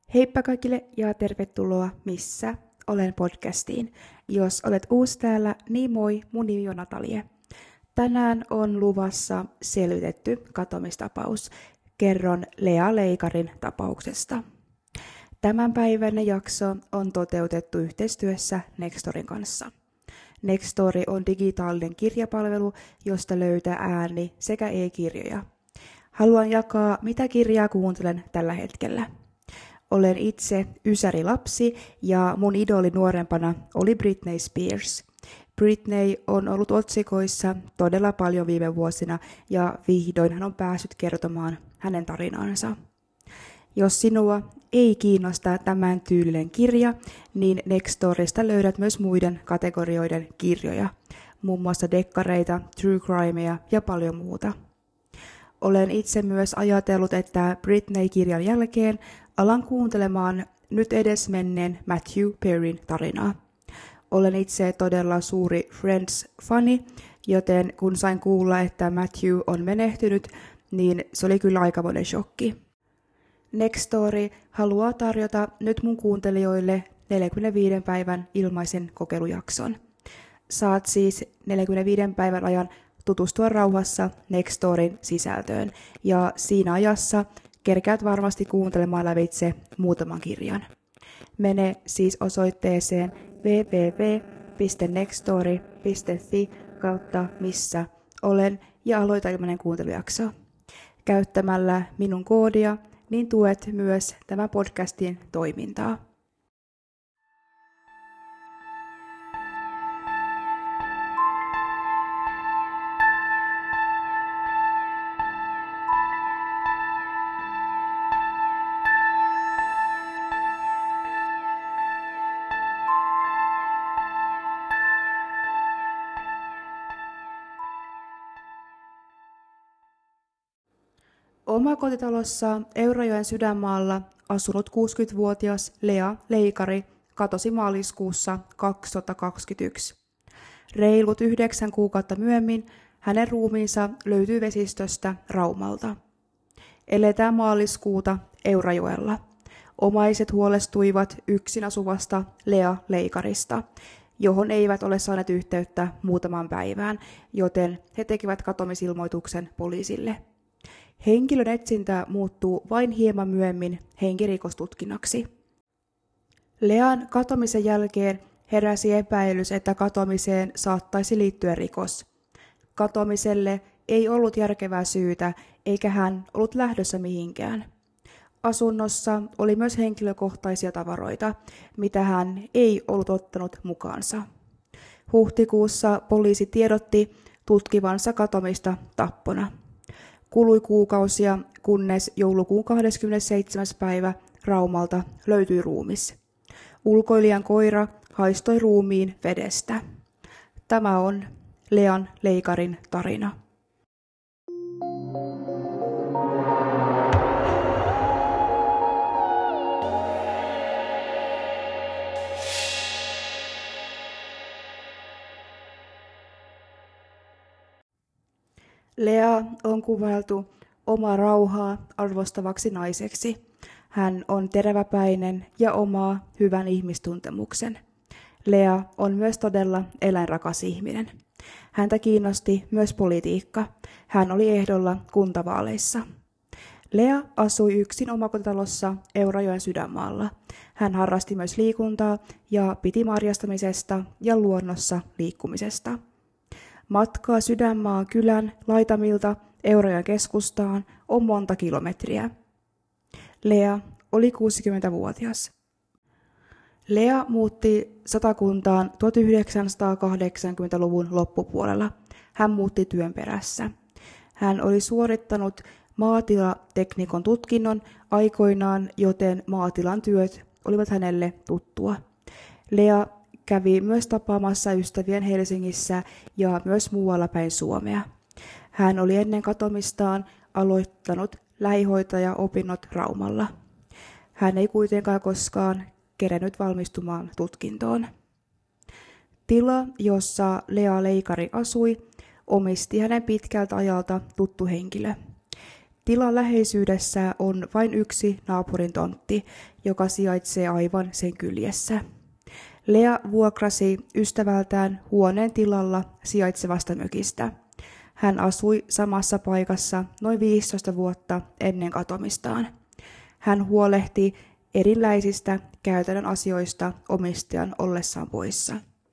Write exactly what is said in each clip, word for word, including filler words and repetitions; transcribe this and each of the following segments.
Heippa kaikille ja tervetuloa Missä olen podcastiin. Jos olet uusi täällä, niin moi, mun nimi on Natalie. Tänään on luvassa selvitetty katoamistapaus. Kerron Lea Leikarin tapauksesta. Tämänpäiväinen jakso on toteutettu yhteistyössä Nextorin kanssa. Nextory on digitaalinen kirjapalvelu, josta löytää ääni- sekä e-kirjoja. Haluan jakaa, mitä kirjaa kuuntelen tällä hetkellä. Olen itse ysärilapsi ja mun idoli nuorempana oli Britney Spears. Britney on ollut otsikoissa todella paljon viime vuosina ja vihdoin hän on päässyt kertomaan hänen tarinaansa. Jos sinua ei kiinnosta tämän tyylinen kirja, niin Nextorista löydät myös muiden kategorioiden kirjoja, muun muassa dekkareita, true crimea ja paljon muuta. Olen itse myös ajatellut, että Britney-kirjan jälkeen alan kuuntelemaan nyt edesmenneen Matthew Perryn tarinaa. Olen itse todella suuri Friends-fani, joten kun sain kuulla, että Matthew on menehtynyt, niin se oli kyllä aikamoinen shokki. Nextory haluaa tarjota nyt mun kuuntelijoille neljänkymmenenviiden päivän ilmaisen kokeilujakson. Saat siis neljänkymmenenviiden päivän ajan tutustua rauhassa Nextorin sisältöön, ja siinä ajassa kerkeät varmasti kuuntelemaan lävitse muutaman kirjan. Mene siis osoitteeseen double-u double-u double-u piste nextory piste fi kautta missä olen ja aloita ilmainen kuuntelujakso. Käyttämällä minun koodia, niin tuet myös tämän podcastin toimintaa. Omakotitalossa Eurajoen sydänmaalla asunut kuusikymmentävuotias Lea Leikari katosi maaliskuussa kaksituhattakaksikymmentäyksi. Reilut yhdeksän kuukautta myöhemmin hänen ruumiinsa löytyi vesistöstä Raumalta. Eletään maaliskuuta Eurajoella. Omaiset huolestuivat yksin asuvasta Lea Leikarista, johon eivät ole saaneet yhteyttä muutaman päivään, joten he tekivät katoamisilmoituksen poliisille. Henkilön etsintä muuttuu vain hieman myöhemmin henkirikostutkinnaksi. Lean katoamisen jälkeen heräsi epäilys, että katoamiseen saattaisi liittyä rikos. Katoamiselle ei ollut järkevää syytä, eikä hän ollut lähdössä mihinkään. Asunnossa oli myös henkilökohtaisia tavaroita, mitä hän ei ollut ottanut mukaansa. Huhtikuussa poliisi tiedotti tutkivansa katoamista tappona. Kului kuukausia, kunnes joulukuun kahdeskymmenesseitsemäs päivä Raumalta löytyi ruumis. Ulkoilijan koira haistoi ruumiin vedestä. Tämä on Lean Leikarin tarina. Lea on kuvailtu omaa rauhaa arvostavaksi naiseksi. Hän on teräväpäinen ja omaa hyvän ihmistuntemuksen. Lea on myös todella eläinrakas ihminen. Häntä kiinnosti myös politiikka. Hän oli ehdolla kuntavaaleissa. Lea asui yksin omakotitalossa Eurajoen sydänmaalla. Hän harrasti myös liikuntaa ja piti marjastamisesta ja luonnossa liikkumisesta. Matkaa Sydänmaan kylän laitamilta Eurajoen keskustaan on monta kilometriä. Lea oli kuusikymmentävuotias. Lea muutti Satakuntaan tuhatyhdeksänsataakahdeksankymmentäluvun loppupuolella. Hän muutti työn perässä. Hän oli suorittanut maatilateknikon tutkinnon aikoinaan, joten maatilan työt olivat hänelle tuttua. Lea kävi myös tapaamassa ystävien Helsingissä ja myös muualla päin Suomea. Hän oli ennen katoamistaan aloittanut lähihoitajaopinnot Raumalla. Hän ei kuitenkaan koskaan kerennyt valmistumaan tutkintoon. Tila, jossa Lea Leikari asui, omisti hänen pitkältä ajalta tuttu henkilö. Tilan läheisyydessä on vain yksi naapurin tontti, joka sijaitsee aivan sen kyljessä. Lea vuokrasi ystävältään huoneen tilalla sijaitsevasta mökistä. Hän asui samassa paikassa noin viisitoista vuotta ennen katoamistaan. Hän huolehti erilaisista käytännön asioista omistajan ollessaan poissa.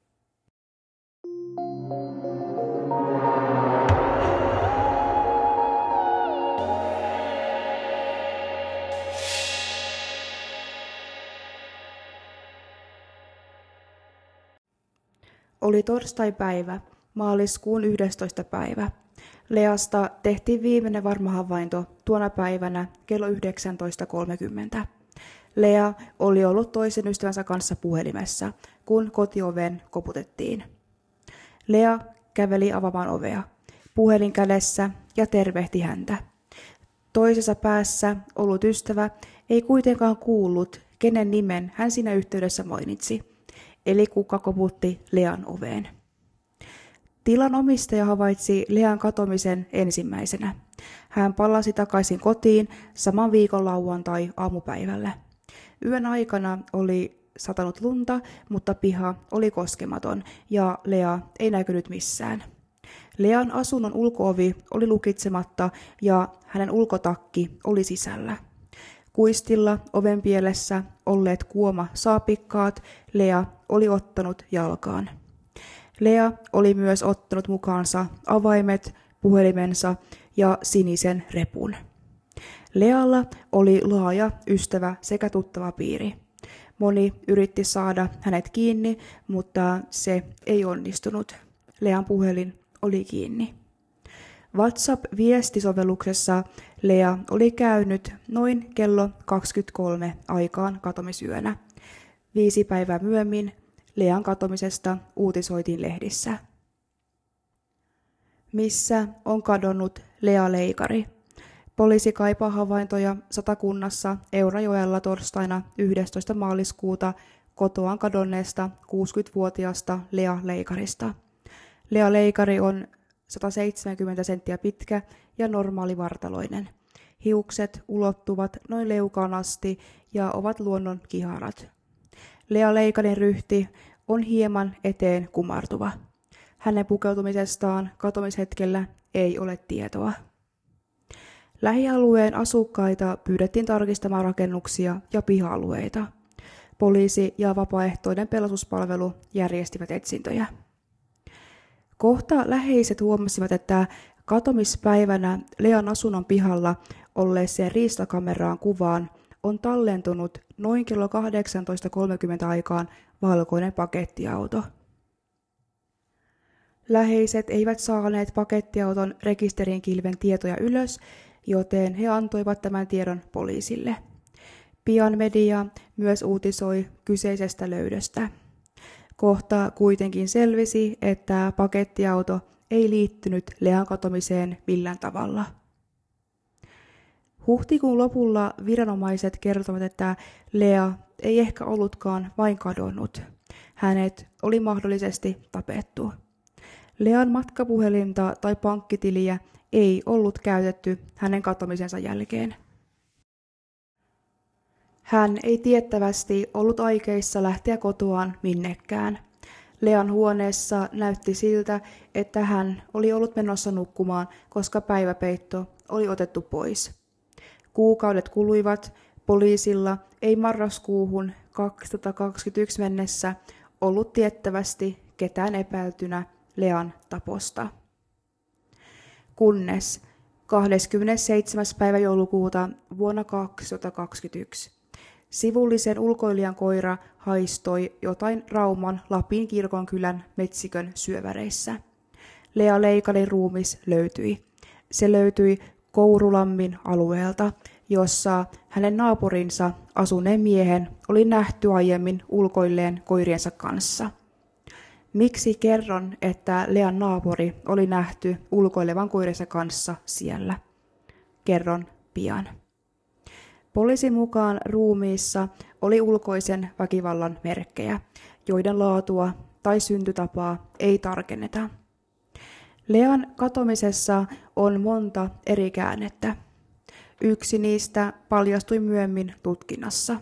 Oli torstaipäivä, maaliskuun yhdestoista päivä. Leasta tehtiin viimeinen varma havainto tuona päivänä kello yhdeksäntoista kolmekymmentä. Lea oli ollut toisen ystävänsä kanssa puhelimessa, kun kotioven koputettiin. Lea käveli avaamaan ovea, puhelin kädessä ja tervehti häntä. Toisessa päässä ollut ystävä ei kuitenkaan kuullut, kenen nimen hän siinä yhteydessä mainitsi, eli kuka koputti Lean oveen. Tilan omistaja havaitsi Lean katomisen ensimmäisenä. Hän palasi takaisin kotiin saman viikon lauantai aamupäivällä. Yön aikana oli satanut lunta, mutta piha oli koskematon ja Lea ei näkynyt missään. Lean asunnon ulkoovi oli lukitsematta ja hänen ulkotakki oli sisällä. Kuistilla ovenpielessä olleet kuoma saapikkaat Lea oli ottanut jalkaan. Lea oli myös ottanut mukaansa avaimet, puhelimensa ja sinisen repun. Lealla oli laaja ystävä sekä tuttava piiri. Moni yritti saada hänet kiinni, mutta se ei onnistunut. Lean puhelin oli kiinni. WhatsApp-viestisovelluksessa Lea oli käynyt noin kello kaksikymmentäkolme aikaan katomisyönä. Viisi päivää myöhemmin Lean katomisesta uutisoitiin lehdissä. Missä on kadonnut Lea Leikari? Poliisi kaipaa havaintoja Satakunnassa Eurajoella torstaina yhdestoista maaliskuuta kotoaan kadonneesta kuusikymmentävuotiaasta Lea Leikarista. Lea Leikari on sata seitsemänkymmentä senttiä pitkä ja normaalivartaloinen. Hiukset ulottuvat noin leukaan asti ja ovat luonnon kiharat. Lea Leikarin ryhti on hieman eteen kumartuva. Hänen pukeutumisestaan katomishetkellä ei ole tietoa. Lähialueen asukkaita pyydettiin tarkistamaan rakennuksia ja piha-alueita. Poliisi ja vapaaehtoinen pelastuspalvelu järjestivät etsintöjä. Kohta läheiset huomasivat, että katomispäivänä Lean asunnon pihalla olleeseen riistakameraan kuvaan on tallentunut noin kello kahdeksantoista kolmekymmentä aikaan valkoinen pakettiauto. Läheiset eivät saaneet pakettiauton rekisterinkilven tietoja ylös, joten he antoivat tämän tiedon poliisille. Pian media myös uutisoi kyseisestä löydöstä. Kohta kuitenkin selvisi, että pakettiauto ei liittynyt Lean katomiseen millään tavalla. Huhtikuun lopulla viranomaiset kertovat, että Lea ei ehkä ollutkaan vain kadonnut. Hänet oli mahdollisesti tapettu. Lean matkapuhelinta tai pankkitiliä ei ollut käytetty hänen katoamisensa jälkeen. Hän ei tiettävästi ollut aikeissa lähteä kotoaan minnekään. Lean huoneessa näytti siltä, että hän oli ollut menossa nukkumaan, koska päiväpeitto oli otettu pois. Kuukaudet kuluivat, poliisilla ei marraskuuhun kaksituhattakaksikymmentäyksi mennessä ollut tiettävästi ketään epäiltynä Lean taposta. Kunnes kahdeskymmenesseitsemäs päivä joulukuuta vuonna kaksituhattakaksikymmentäyksi sivullisen ulkoilijan koira haistoi jotain Rauman Lapin kirkonkylän metsikön syöväreissä. Lea Leikarin ruumis löytyi. Se löytyi Kourulammin alueelta, jossa hänen naapurinsa asuneen miehen oli nähty aiemmin ulkoilleen koiriensa kanssa. Miksi kerron, että Lean naapuri oli nähty ulkoilevan koirensa kanssa siellä? Kerron pian. Poliisin mukaan ruumiissa oli ulkoisen väkivallan merkkejä, joiden laatua tai syntytapaa ei tarkenneta. Lean katoamisessa on monta eri käännettä. Yksi niistä paljastui myöhemmin tutkinnassa.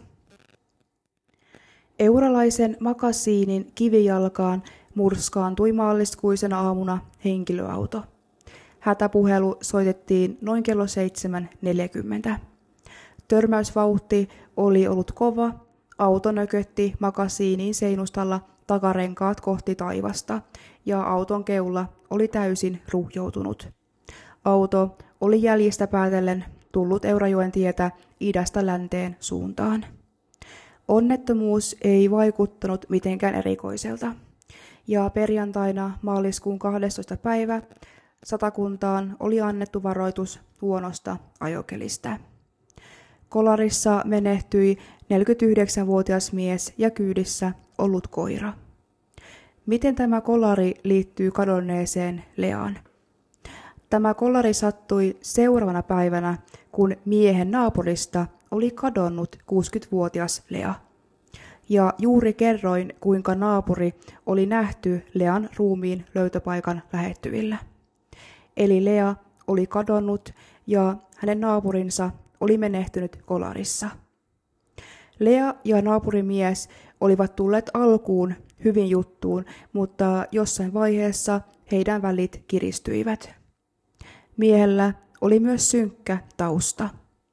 Euralaisen makasiinin kivijalkaan murskaantui maaliskuisena aamuna henkilöauto. Hätäpuhelu soitettiin noin kello seitsemän neljäkymmentä. Törmäysvauhti oli ollut kova, auto nökötti makasiinin seinustalla takarenkaat kohti taivasta ja auton keula oli täysin ruhjoutunut. Auto oli jäljistä päätellen tullut Eurajoen tietä idästä länteen suuntaan. Onnettomuus ei vaikuttanut mitenkään erikoiselta, ja perjantaina maaliskuun kahdestoista päivä Satakuntaan oli annettu varoitus huonosta ajokelistä. Kolarissa menehtyi neljäkymmentäyhdeksänvuotias mies ja kyydissä ollut koira. Miten tämä kolari liittyy kadonneeseen Leaan? Tämä kolari sattui seuraavana päivänä, kun miehen naapurista oli kadonnut kuusikymmentävuotias Lea. Ja juuri kerroin, kuinka naapuri oli nähty Lean ruumiin löytöpaikan lähettyvillä. Eli Lea oli kadonnut ja hänen naapurinsa oli menehtynyt kolarissa. Lea ja naapurimies olivat tulleet alkuun hyvin juttuun, mutta jossain vaiheessa heidän välit kiristyivät. Miehellä oli myös synkkä tausta.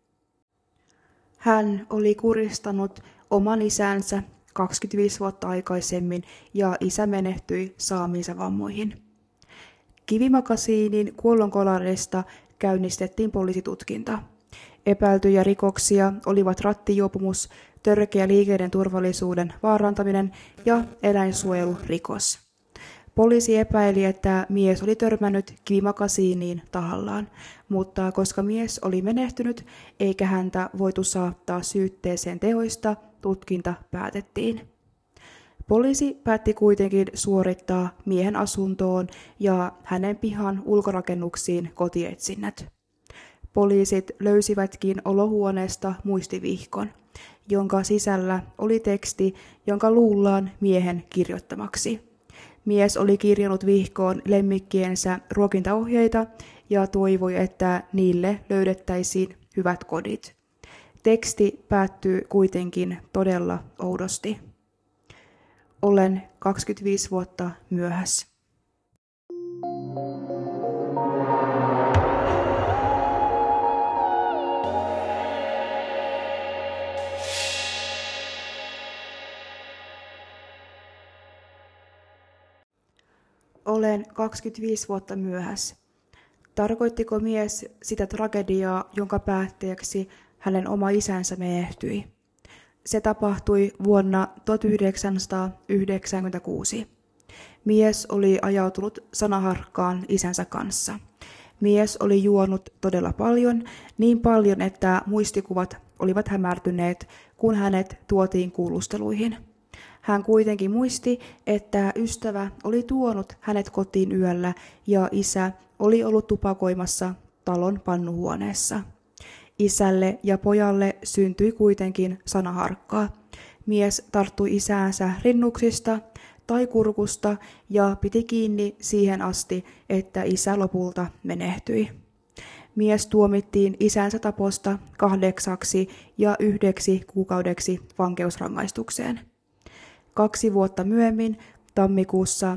Hän oli kuristanut oman isänsä kaksikymmentäviisi vuotta aikaisemmin ja isä menehtyi saamiinsa vammoihin. Kivimakasiinin kuolonkolarista käynnistettiin poliisitutkinta. Epäiltyjä rikoksia olivat rattijuopumus, törkeä liikenteen turvallisuuden vaarantaminen ja eläinsuojelurikos. Poliisi epäili, että mies oli törmännyt kivimakasiiniin tahallaan, mutta koska mies oli menehtynyt eikä häntä voitu saattaa syytteeseen teoista, tutkinta päätettiin. Poliisi päätti kuitenkin suorittaa miehen asuntoon ja hänen pihan ulkorakennuksiin kotietsinnät. Poliisit löysivätkin olohuoneesta muistivihkon, jonka sisällä oli teksti, jonka luullaan miehen kirjoittamaksi. Mies oli kirjannut vihkoon lemmikkiensä ruokintaohjeita ja toivoi, että niille löydettäisiin hyvät kodit. Teksti päättyy kuitenkin todella oudosti. Olen kaksikymmentäviisi vuotta myöhässä. Olen kaksikymmentäviisi vuotta myöhässä. Tarkoittiko mies sitä tragediaa, jonka päätteeksi hänen oma isänsä menehtyi? Se tapahtui vuonna tuhatyhdeksänsataayhdeksänkymmentäkuusi. Mies oli ajautunut sanaharkkaan isänsä kanssa. Mies oli juonut todella paljon, niin paljon, että muistikuvat olivat hämärtyneet, kun hänet tuotiin kuulusteluihin. Hän kuitenkin muisti, että ystävä oli tuonut hänet kotiin yöllä ja isä oli ollut tupakoimassa talon pannuhuoneessa. Isälle ja pojalle syntyi kuitenkin sanaharkkaa. Mies tarttui isäänsä rinnuksista tai kurkusta ja piti kiinni siihen asti, että isä lopulta menehtyi. Mies tuomittiin isänsä taposta kahdeksaksi ja yhdeksi kuukaudeksi vankeusrangaistukseen. Kaksi vuotta myöhemmin, tammikuussa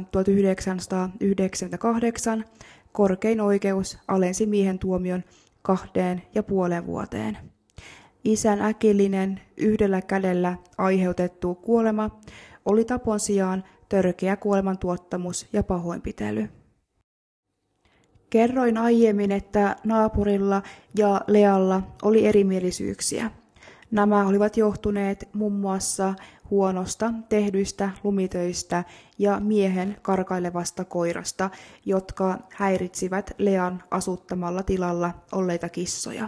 tuhatyhdeksänsataayhdeksänkymmentäkahdeksan, korkein oikeus alensi miehen tuomion kahteen ja puoleen vuoteen. Isän äkillinen, yhdellä kädellä aiheutettu kuolema oli tapon sijaan törkeä kuolemantuottamus ja pahoinpitely. Kerroin aiemmin, että naapurilla ja Lealla oli erimielisyyksiä. Nämä olivat johtuneet muun muassa huonosta tehdyistä lumitöistä ja miehen karkailevasta koirasta, jotka häiritsivät Lean asuttamalla tilalla olleita kissoja.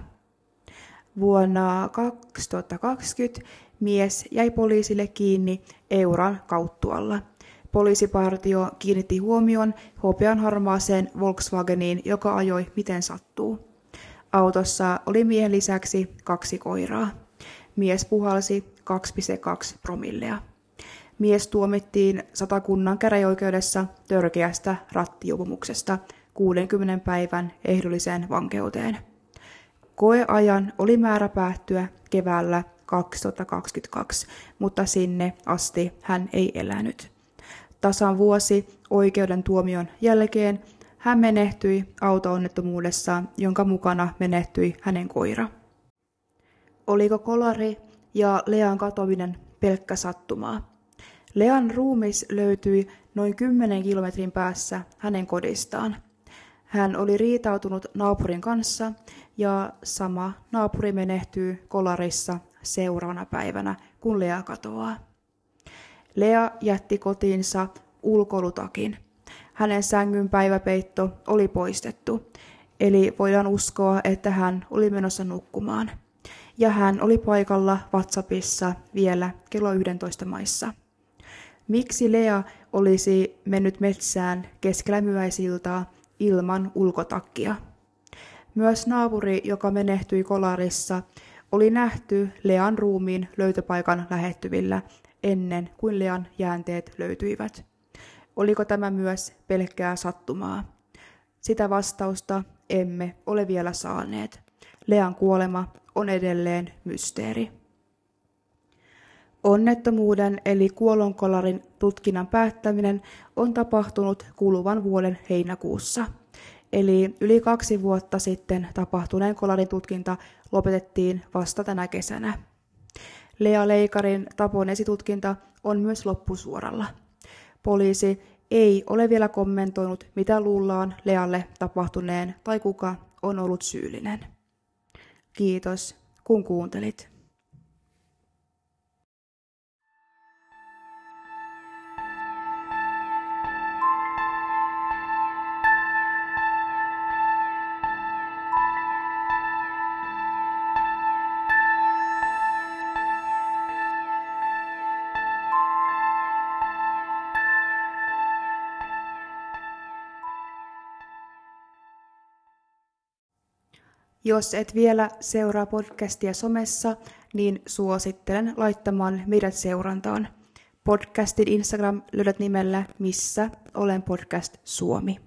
Vuonna kaksituhattakaksikymmentä mies jäi poliisille kiinni Euran Kauttualla. Poliisipartio kiinnitti huomion hopeanharmaaseen Volkswageniin, joka ajoi miten sattuu. Autossa oli miehen lisäksi kaksi koiraa. Mies puhalsi kaksi pilkku kaksi promillea. Mies tuomittiin Satakunnan käräjäoikeudessa törkeästä rattijuopumuksesta kuudenkymmenen päivän ehdolliseen vankeuteen. Koeajan oli määrä päättyä keväällä kaksituhattakaksikymmentäkaksi, mutta sinne asti hän ei elänyt. Tasan vuosi oikeuden tuomion jälkeen hän menehtyi auto-onnettomuudessa, jonka mukana menehtyi hänen koira. Oliko kolari ja Lean katoaminen pelkkä sattumaa? Lean ruumis löytyi noin kymmenen kilometrin päässä hänen kodistaan. Hän oli riitautunut naapurin kanssa ja sama naapuri menehtyy kolarissa seuraavana päivänä, kun Lea katoaa. Lea jätti kotiinsa ulkoilutakin. Hänen sängyn päiväpeitto oli poistettu, eli voidaan uskoa, että hän oli menossa nukkumaan. Ja hän oli paikalla WhatsAppissa vielä kello yksitoista maissa. Miksi Lea olisi mennyt metsään keskellä myöhäisiltaa ilman ulkotakkia? Myös naapuri, joka menehtyi kolarissa, oli nähty Lean ruumiin löytöpaikan lähettyvillä ennen kuin Lean jäänteet löytyivät. Oliko tämä myös pelkkää sattumaa? Sitä vastausta emme ole vielä saaneet. Lean kuolema on edelleen mysteeri. Onnettomuuden eli kuolonkolarin tutkinnan päättäminen on tapahtunut kuluvan vuoden heinäkuussa. Eli yli kaksi vuotta sitten tapahtuneen kolarin tutkinta lopetettiin vasta tänä kesänä. Lea Leikarin tapon esitutkinta on myös loppusuoralla. Poliisi ei ole vielä kommentoinut, mitä luullaan Lealle tapahtuneen tai kuka on ollut syyllinen. Kiitos, kun kuuntelit. Jos et vielä seuraa podcastia somessa, niin suosittelen laittamaan meidät seurantaan. Podcastin Instagram löydät nimellä Missä olen podcast Suomi.